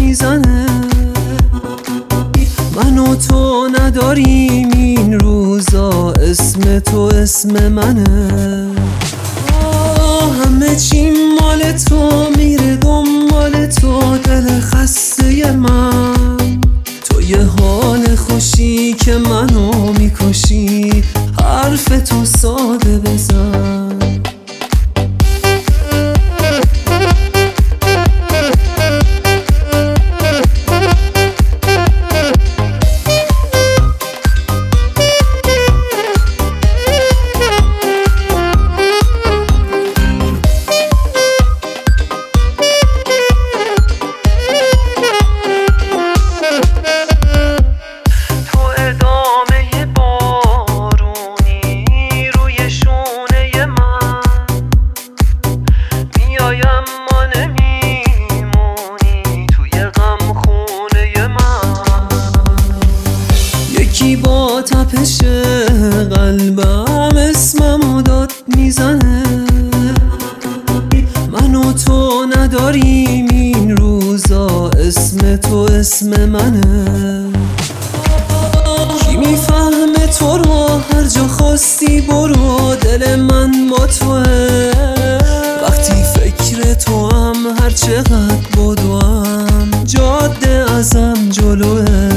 میزنه. من و تو نداریم این روزا، اسم تو اسم منه. همه چی مال تو، میره دنبال تو دل خسته من. تو یه حال خوشی که منو میکشی، حرف تو ساده بزن. یکی با تپش قلبم اسممو داد میزنه. من و تو نداریم این روزا، اسم تو اسم منه. کی میفهمه تو رو، هر جا خواستی برو، دل من با توه. وقتی فکر تو هم هر چقدر بدوم، جاده ازم جلوه.